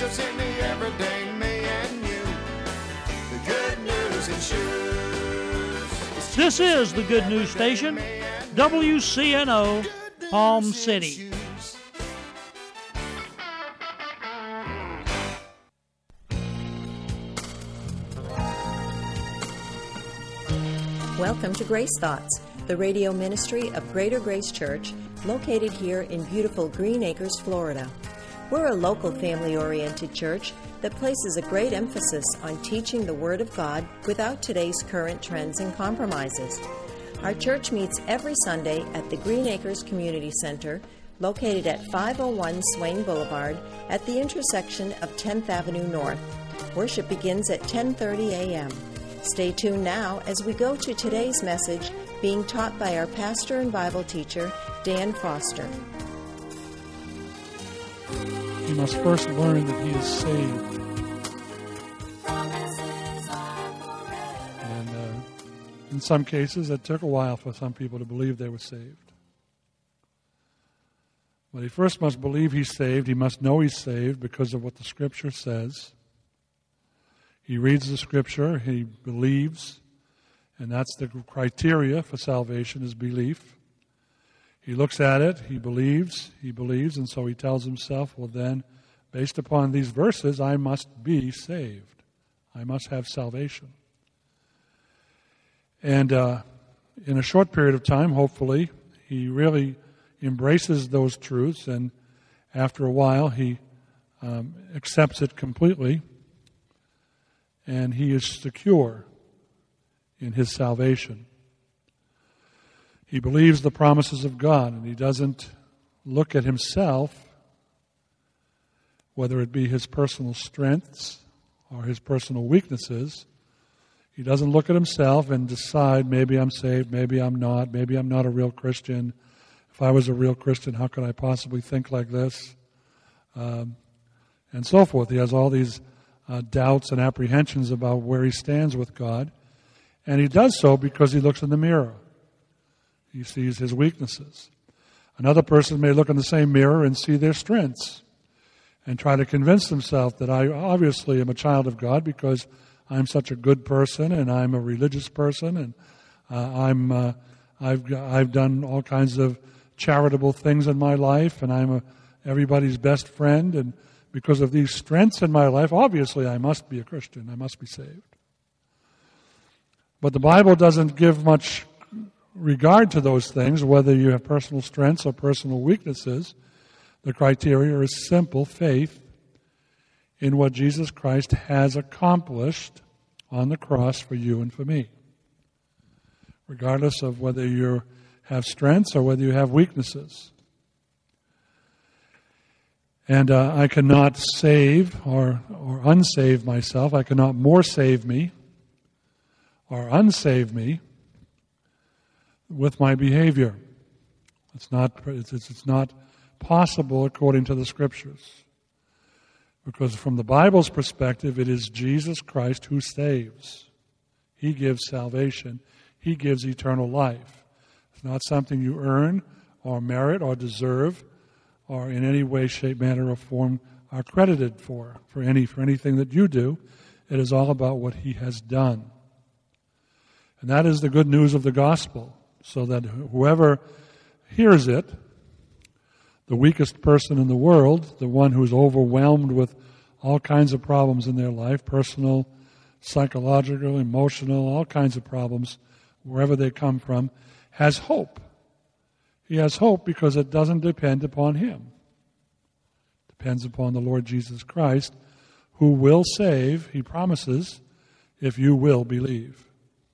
Jesus in the everyday me and you. The good news in shoes. This is the Good News Station, WCNO, Palm City. Welcome to Grace Thoughts, the radio ministry of Greater Grace Church, located here in beautiful Green Acres, Florida. We're a local family-oriented church that places a great emphasis on teaching the Word of God without today's current trends and compromises. Our church meets every Sunday at the Green Acres Community Center, located at 501 Swain Boulevard at the intersection of 10th Avenue North. Worship begins at 10:30 a.m. Stay tuned now as we go to today's message being taught by our pastor and Bible teacher, Dan Foster. He must first learn that he is saved. And in some cases, it took a while for some people to believe they were saved. But he first must believe he's saved. He must know he's saved because of what the Scripture says. He reads the Scripture, he believes, and that's the criteria for salvation is belief. He looks at it, he believes, and so he tells himself, well then, based upon these verses, I must be saved. I must have salvation. And in a short period of time, hopefully, he really embraces those truths, and after a while, he accepts it completely. And he is secure in his salvation. He believes the promises of God, and he doesn't look at himself, whether it be his personal strengths or his personal weaknesses. He doesn't look at himself and decide, maybe I'm saved, maybe I'm not a real Christian. If I was a real Christian, how could I possibly think like this? And so forth. He has all these doubts and apprehensions about where he stands with God. And he does so because he looks in the mirror. He sees his weaknesses. Another person may look in the same mirror and see their strengths and try to convince themselves that I obviously am a child of God because I'm such a good person and I'm a religious person and I've done all kinds of charitable things in my life and I'm everybody's best friend, and because of these strengths in my life, obviously I must be a Christian. I must be saved. But the Bible doesn't give much regard to those things, whether you have personal strengths or personal weaknesses. The criteria is simple faith in what Jesus Christ has accomplished on the cross for you and for me. Regardless of whether you have strengths or whether you have weaknesses. And I cannot save or unsave myself. I cannot more save me or unsave me with my behavior. It's not possible according to the Scriptures. Because from the Bible's perspective, it is Jesus Christ who saves. He gives salvation. He gives eternal life. It's not something you earn or merit or deserve, or in any way, shape, manner, or form are credited for anything that you do. It is all about what He has done. And that is the good news of the gospel, so that whoever hears it, the weakest person in the world, the one who's overwhelmed with all kinds of problems in their life, personal, psychological, emotional, all kinds of problems, wherever they come from, has hope. He has hope because it doesn't depend upon him. It depends upon the Lord Jesus Christ, who will save, He promises, if you will believe.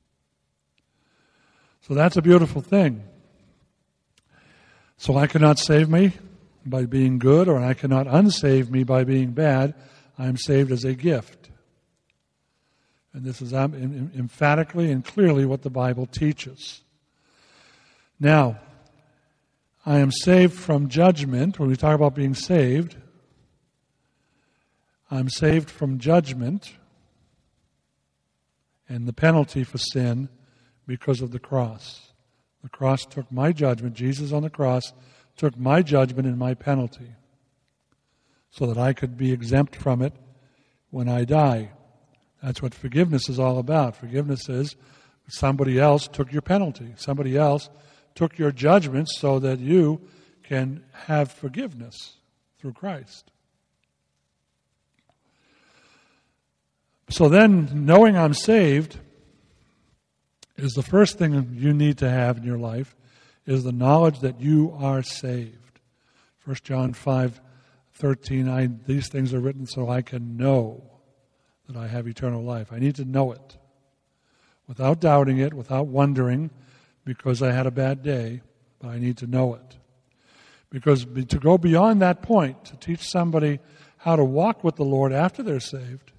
So that's a beautiful thing. So I cannot save me by being good, or I cannot unsave me by being bad. I am saved as a gift. And this is emphatically and clearly what the Bible teaches. Now, I am saved from judgment. When we talk about being saved, I'm saved from judgment and the penalty for sin because of the cross. The cross took my judgment. Jesus on the cross took my judgment and my penalty. so that I could be exempt from it when I die. That's what forgiveness is all about. Forgiveness is somebody else took your penalty. Somebody else took your judgment so that you can have forgiveness through Christ. So then, knowing I'm saved is the first thing you need to have in your life, is the knowledge that you are saved. 1 John 5:13, these things are written so I can know that I have eternal life. I need to know it without doubting it, without wondering because I had a bad day, but I need to know it. Because to go beyond that point, to teach somebody how to walk with the Lord after they're saved,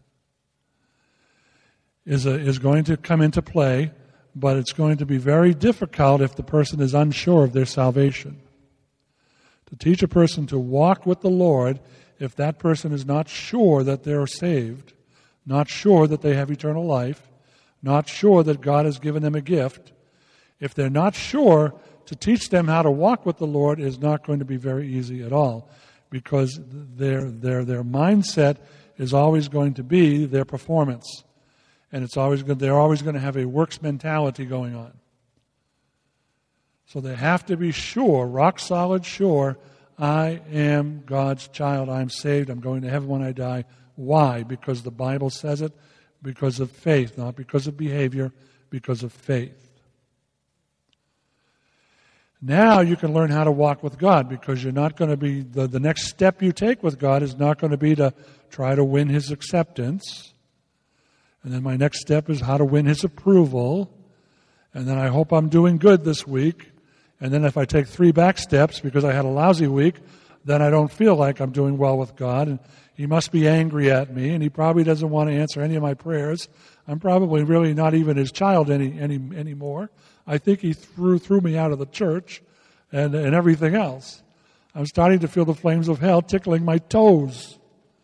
is going to come into play, but it's going to be very difficult if the person is unsure of their salvation. To teach a person to walk with the Lord, if that person is not sure that they're saved, not sure that they have eternal life, not sure that God has given them a gift, if they're not sure, to teach them how to walk with the Lord is not going to be very easy at all, because their mindset is always going to be their performance. And they're always going to have a works mentality going on. So they have to be sure, rock solid sure, I am God's child, I'm saved, I'm going to heaven when I die. Why? Because the Bible says it, because of faith, not because of behavior, because of faith. Now you can learn how to walk with God, because you're not going to be, the next step you take with God is not going to be to try to win His acceptance. And then my next step is how to win His approval. And then I hope I'm doing good this week. And then if I take 3 back steps because I had a lousy week, then I don't feel like I'm doing well with God. And He must be angry at me, and He probably doesn't want to answer any of my prayers. I'm probably really not even His child anymore. I think He threw me out of the church and everything else. I'm starting to feel the flames of hell tickling my toes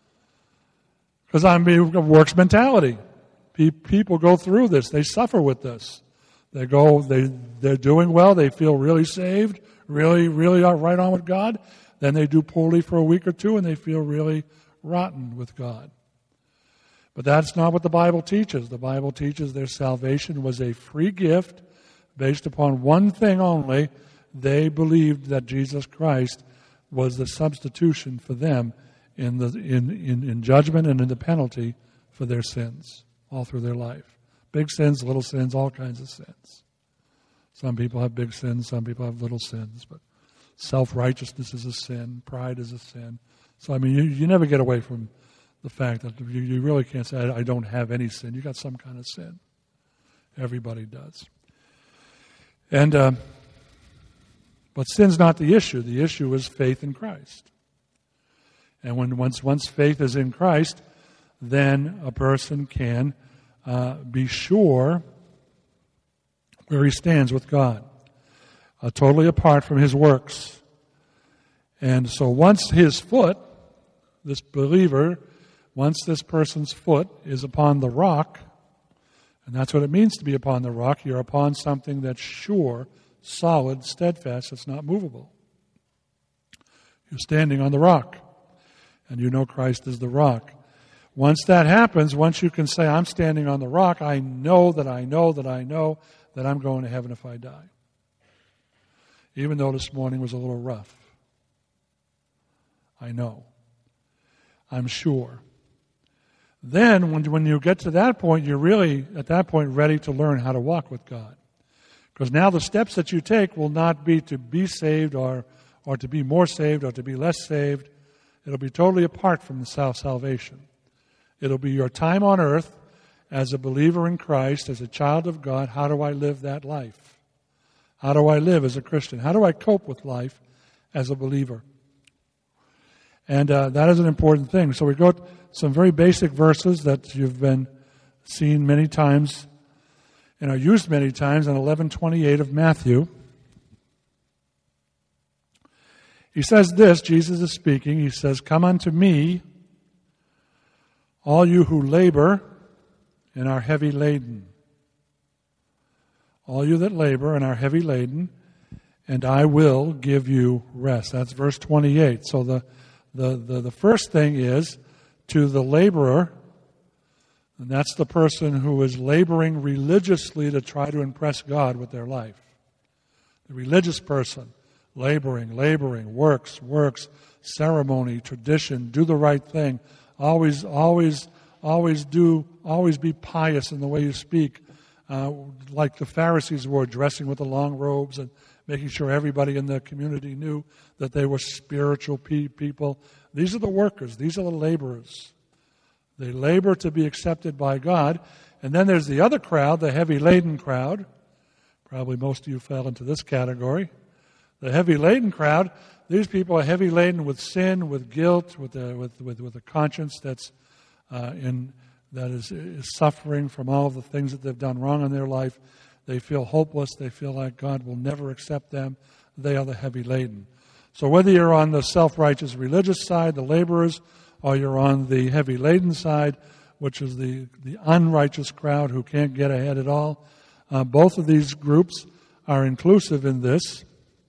because I'm being a works mentality. People go through this. They suffer with this. They're doing well. They feel really saved, really right on with God. Then they do poorly for a week or two, and they feel really rotten with God. But that's not what the Bible teaches. The Bible teaches their salvation was a free gift based upon one thing only. They believed that Jesus Christ was the substitution for them in judgment and in the penalty for their sins all through their life. Big sins, little sins, all kinds of sins. Some people have big sins, some people have little sins, but self-righteousness is a sin, pride is a sin. So, I mean, you never get away from the fact that you really can't say, I don't have any sin. You got some kind of sin. Everybody does. And but sin's not the issue. The issue is faith in Christ. And once faith is in Christ, then a person can be sure where he stands with God, totally apart from his works. And so once his foot, this believer, once this person's foot is upon the rock, and that's what it means to be upon the rock, you're upon something that's sure, solid, steadfast, it's not movable. You're standing on the rock, and you know Christ is the rock. Once that happens, once you can say, I'm standing on the rock, I know that I'm going to heaven if I die. Even though this morning was a little rough. I know. I'm sure. Then, when you get to that point, you're really, at that point, ready to learn how to walk with God. Because now the steps that you take will not be to be saved or to be more saved or to be less saved. It'll be totally apart from the salvation. It'll be your time on earth as a believer in Christ, as a child of God. How do I live that life? How do I live as a Christian? How do I cope with life as a believer? And that is an important thing. So we got some very basic verses that you've been seen many times and are used many times in 11:28 of Matthew. He says this, Jesus is speaking, he says, "Come unto me, all you who labor and are heavy laden. All you that labor and are heavy laden, and I will give you rest." That's verse 28. So The first thing is to the laborer, and that's the person who is laboring religiously to try to impress God with their life. The religious person, laboring, works, ceremony, tradition, do the right thing, always be pious in the way you speak, like the Pharisees were, dressing with the long robes and making sure everybody in the community knew that they were spiritual people. These are the workers. These are the laborers. They labor to be accepted by God. And then there's the other crowd, the heavy-laden crowd. Probably most of you fell into this category. The heavy-laden crowd, these people are heavy-laden with sin, with guilt, with a conscience that is suffering from all of the things that they've done wrong in their life. They feel hopeless. They feel like God will never accept them. They are the heavy-laden. So whether you're on the self-righteous religious side, the laborers, or you're on the heavy-laden side, which is the unrighteous crowd who can't get ahead at all, both of these groups are inclusive in this.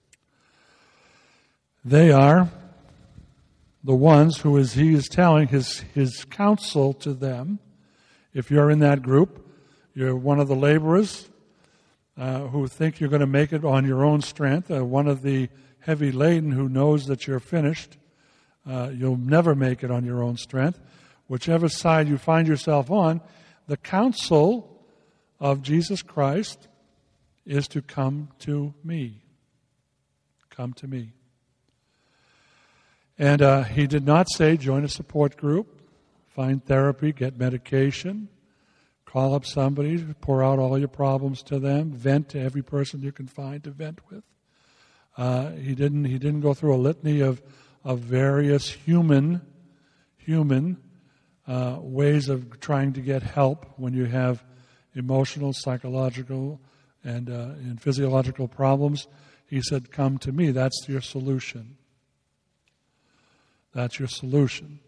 They are the ones who he is telling his counsel to them. If you're in that group, you're one of the laborers who think you're going to make it on your own strength, one of the heavy laden who knows that you're finished. You'll never make it on your own strength. Whichever side you find yourself on, the counsel of Jesus Christ is to come to me. Come to me. And he did not say join a support group, find therapy, get medication, call up somebody, pour out all your problems to them, vent to every person you can find to vent with. He didn't go through a litany of various human ways of trying to get help when you have emotional, psychological, and physiological problems. He said, come to me. That's your solution. That's your solution.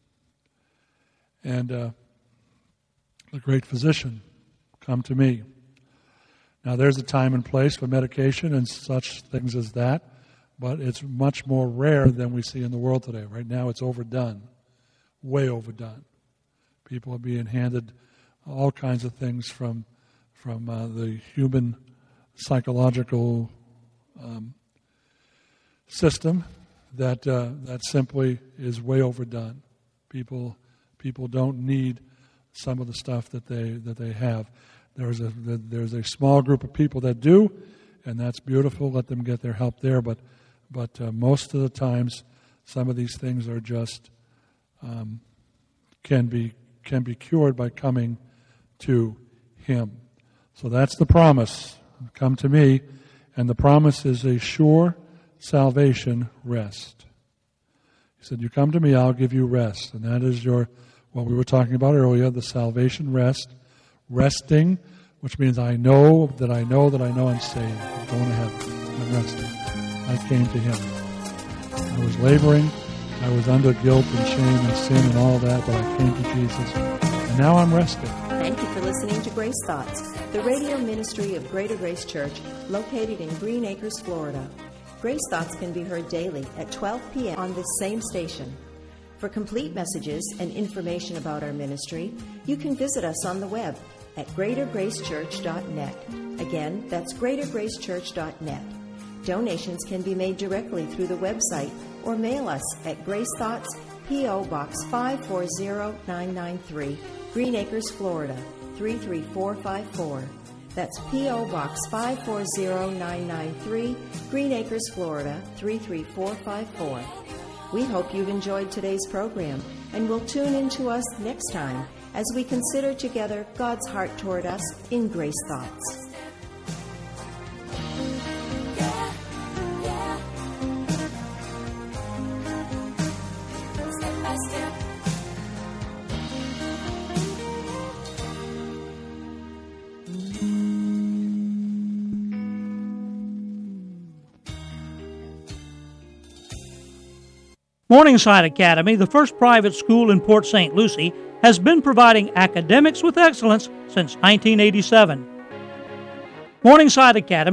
And the great physician, come to me. Now there's a time and place for medication and such things as that, but it's much more rare than we see in the world today. Right now it's overdone, way overdone. People are being handed all kinds of things from the human psychological system that simply is way overdone. People don't need some of the stuff that they have. There's a small group of people that do, and that's beautiful. Let them get their help there. But most of the times, some of these things are just can be cured by coming to Him. So that's the promise. Come to me, and the promise is a sure salvation rest. He said, "You come to me, I'll give you rest," and that is what we were talking about earlier, the salvation rest. Resting, which means I know I'm saved. I'm going to heaven. I'm resting. I came to Him. I was laboring. I was under guilt and shame and sin and all that, but I came to Jesus. And now I'm resting. Thank you for listening to Grace Thoughts, the radio ministry of Greater Grace Church, located in Green Acres, Florida. Grace Thoughts can be heard daily at 12 p.m. on this same station. For complete messages and information about our ministry, you can visit us on the web at greatergracechurch.net. Again, that's greatergracechurch.net. Donations can be made directly through the website or mail us at Grace Thoughts, P.O. Box 540993, Green Acres, Florida 33454. That's P.O. Box 540993, Green Acres, Florida 33454. We hope you've enjoyed today's program and will tune in to us next time as we consider together God's heart toward us in Grace Thoughts. Morningside Academy, the first private school in Port St. Lucie, has been providing academics with excellence since 1987. Morningside Academy